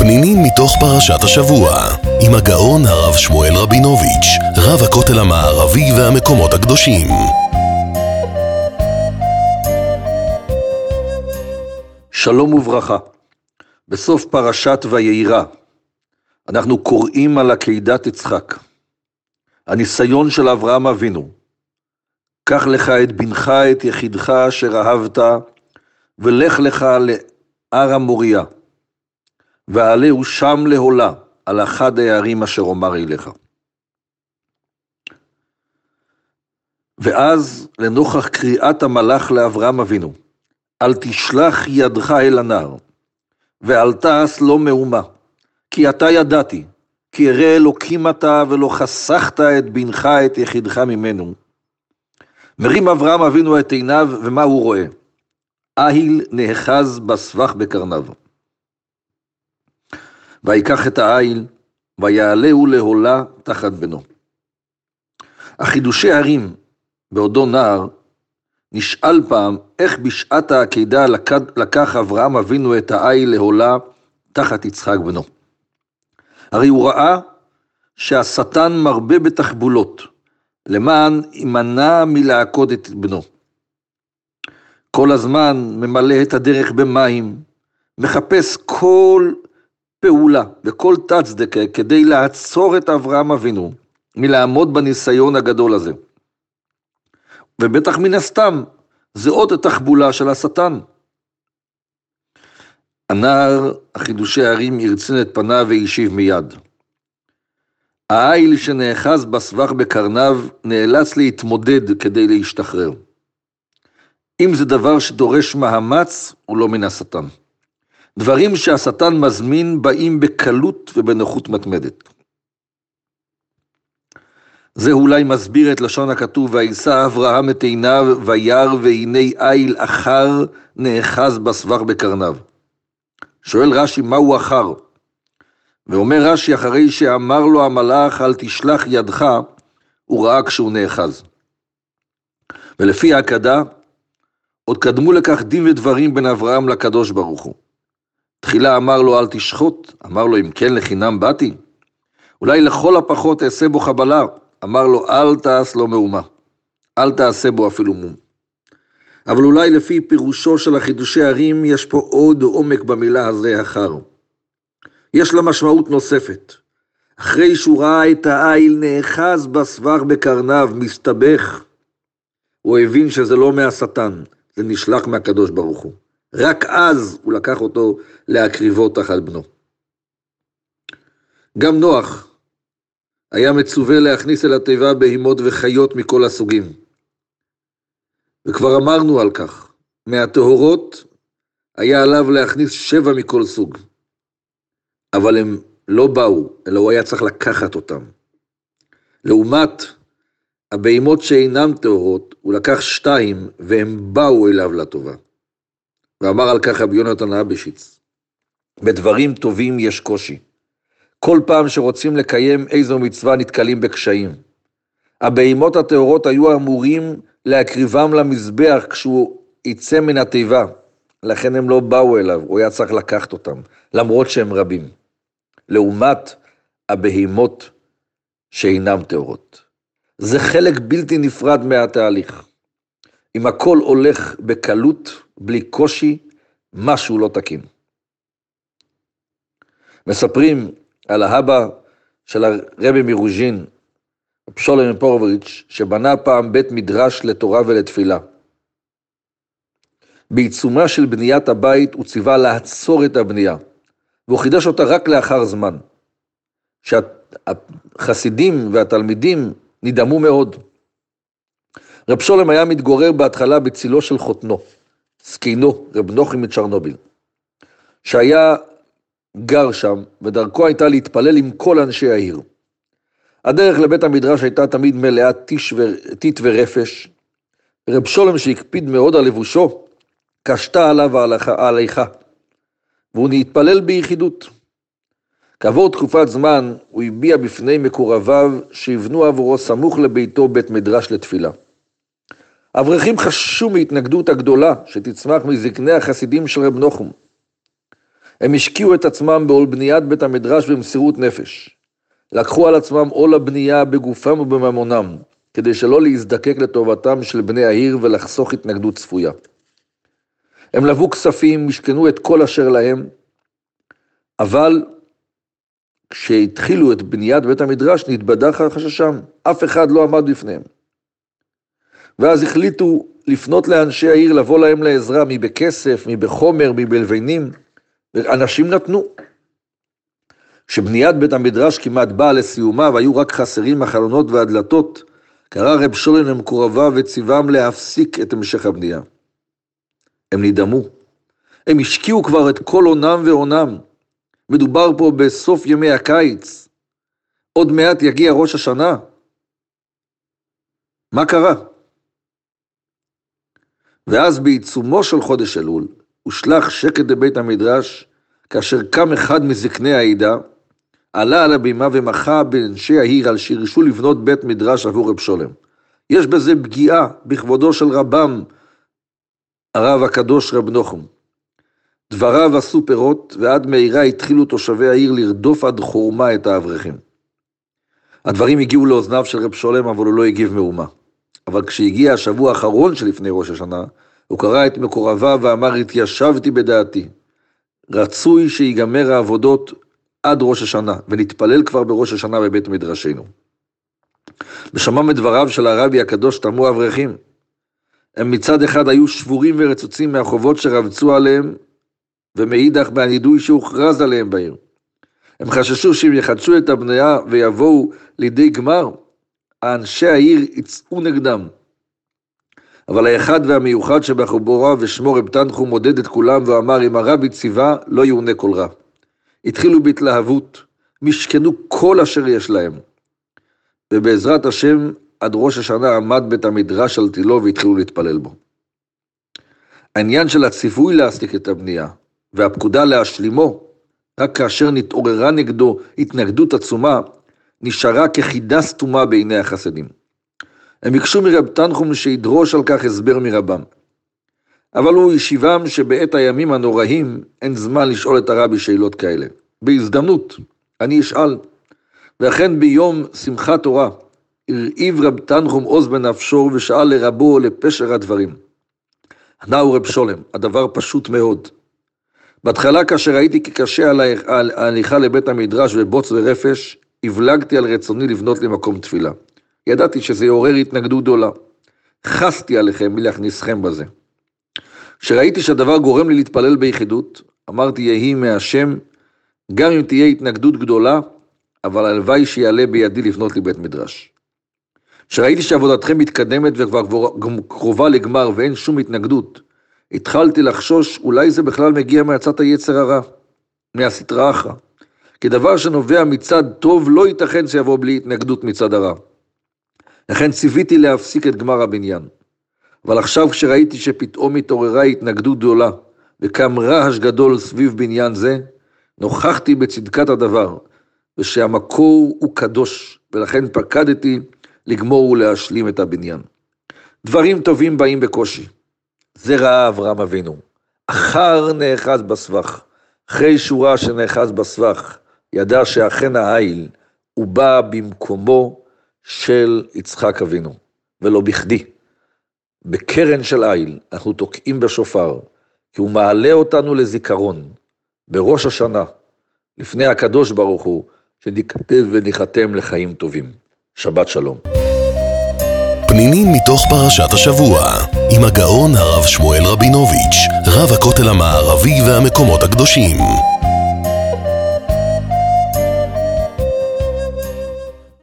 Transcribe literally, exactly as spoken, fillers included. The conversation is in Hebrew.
פנינים מתוך פרשת השבוע, עם הגאון הרב שמואל רבינוביץ', רב הכותל המערבי והמקומות הקדושים. שלום וברכה. בסוף פרשת וירא, אנחנו קוראים על עקדת יצחק. הניסיון של אברהם אבינו, קח לך את בנך את יחידך אשר אהבת, ולך לך להר המוריה, ועלהו שם להולה על אחד הערים אשר אומר אליך. ואז לנוכח קריאת המלאך לאברהם אבינו, אל תשלח ידך אל הנער, ואל תעש לו מאומה, כי אתה ידעתי, כי ירא אלוקים אתה ולא חסכת את בנך את יחידך ממנו. מרים אברהם אבינו את עיניו, ומה הוא רואה? איל נאחז בסבך בקרניו. ויקח את האיל, ויעלהו להולה תחת בנו. החידושי הרים בעודו נער, נשאל פעם איך בשעת העקדה לקח אברהם אבינו את האיל להולה תחת יצחק בנו. הרי הוא ראה שהשטן מרבה בתחבולות, למען ימנע מלעקוד את בנו. כל הזמן ממלא את הדרך במים, מחפש כל פעולה וכל תצדקה כדי לעצור את אברהם אבינו מלעמוד בניסיון הגדול הזה. ובטח מן הסתם זה עוד תחבולה של השטן. הנער החידושי הרים ירצין את פניו וישיב מיד. האיל שנאחז בסבך בקרניו נאלץ להתמודד כדי להשתחרר. אם זה דבר שדורש מאמץ, הוא לא מן השטן. דברים שהשטן מזמין באים בקלות ובנוחות מתמדת. זה אולי מסביר את לשון הכתוב, וישא אברהם את עיניו וירא והנה איל אחר נאחז בסבך בקרניו. שואל רש"י, מהו אחר? ואומר רש"י, אחרי שאמר לו המלאך אל תשלח ידך, הוא ראה כשהוא נאחז. ולפי ההקדה, עוד קדמו לכך דין ודברים בין אברהם לקדוש ברוך הוא. תחילה אמר לו אל תשחוט, אמר לו אם כן לחינם באתי. אולי לכל הפחות אעשה בו חבלה, אמר לו אל תעש לו מאומה, אל תעשה בו אפילו מום. אבל אולי לפי פירושו של החידושי הרים יש פה עוד עומק במילה הזה אחר. יש לה משמעות נוספת. אחרי שהוא ראה את האיל נאחז בסבך בקרניו, מסתבך, הוא הבין שזה לא מהשטן, זה נשלח מהקדוש ברוך הוא. רק אז הוא לקח אותו להקריבו תחת בנו. גם נוח היה מצווה להכניס אל התיבה בהימות וחיות מכל הסוגים. וכבר אמרנו על כך, מהטהורות היה עליו להכניס שבע מכל סוג. אבל הם לא באו, אלא הוא היה צריך לקחת אותם. לעומת הבהימות שאינם טהורות, הוא לקח שתיים והם באו אליו לטובה. ואמר על כך רבי יונתן אייבשיץ, בדברים טובים יש קושי. כל פעם שרוצים לקיים איזו מצווה נתקלים בקשיים. הבהימות הטהורות היו אמורים להקריבם למזבח כשהוא יצא מן התיבה. לכן הם לא באו אליו, הוא היה צריך לקחת אותם, למרות שהם רבים. לעומת הבהימות שאינם טהורות. זה חלק בלתי נפרד מהתהליך. אם הכל הולך בקלות, בלי קושי, משהו לא תקין. מספרים על האבא של הרבי מרוז'ין, פשולם מפורוביץ', שבנה פעם בית מדרש לתורה ולתפילה. בעיצומה של בניית הבית הוא ציווה לעצור את הבנייה, והוא חידש אותה רק לאחר זמן, שהחסידים והתלמידים נדהמו מאוד. רב שולם היה מתגורר בהתחלה בצילו של חותנו, סקינו, רב נוחי מצ'רנוביל, שהיה גר שם, ודרכו הייתה להתפלל עם כל אנשי העיר. הדרך לבית המדרש הייתה תמיד מלאה טיט ורפש. רב שולם שהקפיד מאוד על לבושו, קשתה עליו ההליכה, והוא נתפלל ביחידות. כעבור תקופת זמן, הוא הביע בפני מקורביו שיבנו עבורו סמוך לביתו בית מדרש לתפילה. אברכים חששו מהתנגדות הגדולה שתצמח מזקני החסידים של רב נחום. הם השקיעו את עצמם בעול בניית בית המדרש במסירות נפש. לקחו על עצמם עול הבנייה בגופם ובממונם, כדי שלא להזדקק לטובתם של בני העיר ולחסוך התנגדות צפויה. הם לבו כספים, משכנו את כל אשר להם, אבל כשהתחילו את בניית בית המדרש נתבדח חששם, אף אחד לא עמד בפניהם. ואז החליטו לפנות לאנשי העיר, לבוא להם לעזרה, מי בכסף, מי בחומר, מי בלבנים, ואנשים נתנו. כשבניית בית המדרש כמעט באה לסיומה, והיו רק חסרים החלונות והדלתות, קרא רב שולן למקורביו וציוום להפסיק את המשך הבנייה. הם נדמו. הם השקיעו כבר את כל עונם ועונם. מדובר פה בסוף ימי הקיץ. עוד מעט יגיע ראש השנה. מה קרה? ואז בעיצומו של חודש אלול, הושלח שקט בבית המדרש, כאשר קם אחד מזקני העדה, עלה על הבימה ומחה באנשי העיר על שירשו לבנות בית מדרש עבור רב שולם. יש בזה פגיעה בכבודו של רבם, הרב הקדוש רב נחום. דבריו עשו פירות, ועד מהירה התחילו תושבי העיר לרדוף עד חורמה את האברכים. הדברים הגיעו לאוזניו של רב שולם, אבל הוא לא הגיב מאומה. אבל כשהגיע השבוע האחרון שלפני ראש השנה, הוא קרא את מקורביו ואמר, התיישבתי בדעתי. רצוי שיגמר העבודות עד ראש השנה, ונתפלל כבר בראש השנה בבית מדרשנו. בשמם את דבריו של הרבי הקדוש תמו אברכים. הם מצד אחד היו שבורים ורצוצים מהחובות שרבצו עליהם, ומאידך בהנידוי שהוכרז עליהם בעיר. הם חששו שאם יחדשו את הבנייה ויבואו לידי גמר, האנשי העיר יצאו נגדם. אבל האחד והמיוחד שבחבורה ושמו רב תנחום מודד את כולם ואמר, אם הרבי ציווה לא יאונה כל רע. התחילו בהתלהבות, משכנו כל אשר יש להם. ובעזרת השם עד ראש השנה עמד בית המדרש על תילו והתחילו להתפלל בו. העניין של הציווי להסתיק את הבנייה והפקודה להשלימו, רק כאשר נתעוררה נגדו התנגדות עצומה, נשארה כחידה סתומה בעיני החסידים. הם ביקשו מרב תנחום שידרוש על כך הסבר מרבם. אבל הוא השיבם שבעת הימים הנוראים אין זמן לשאול את הרבי שאלות כאלה. בהזדמנות אני אשאל. ואכן ביום שמחת תורה הרעיב רב תנחום עוז בנפשו ושאל לרבו לפשר הדברים. ענהו רב שולם, הדבר פשוט מאוד. בהתחלה כאשר הייתי כקשה על ההליכה לבית המדרש ובוץ ורפש, הבלגתי על רצוני לבנות לי מקום תפילה. ידעתי שזה יעורר התנגדות גדולה. חסתי עליכם מלהכניסכם בזה. כשראיתי שהדבר גורם לי להתפלל ביחידות, אמרתי יהי מהשם, גם אם תהיה התנגדות גדולה, אבל הלוואי שיעלה בידי לבנות לי בית מדרש. כשראיתי שעבודתכם מתקדמת וכבר קרובה לגמר ואין שום התנגדות, התחלתי לחשוש אולי זה בכלל מגיע מהצד היצר הרע, מהסתרא אחרא. כי דבר שנובע מצד טוב לא ייתכן שיבוא בלי התנגדות מצד הרע. לכן ציוויתי להפסיק את גמר הבניין. אבל עכשיו כשראיתי שפתאום התעוררה התנגדות גדולה, וקם רעש גדול סביב בניין זה, נוכחתי בצדקת הדבר, ושהמקור הוא קדוש, ולכן פקדתי לגמור ולהשלים את הבניין. דברים טובים באים בקושי. זה ראה אברהם אבינו. אחר נאחז בסבך, אחרי שורה שנאחז בסבך, ידע שאכן העיל הוא בא במקומו של יצחק אבינו, ולא בכדי. בקרן של עיל אנחנו תוקעים בשופר, כי הוא מעלה אותנו לזיכרון, בראש השנה, לפני הקדוש ברוך הוא, שניכתב וניחתם לחיים טובים. שבת שלום. פנינים מתוך פרשת השבוע, עם הגאון הרב שמואל רבינוביץ', רב הכותל המערבי והמקומות הקדושים.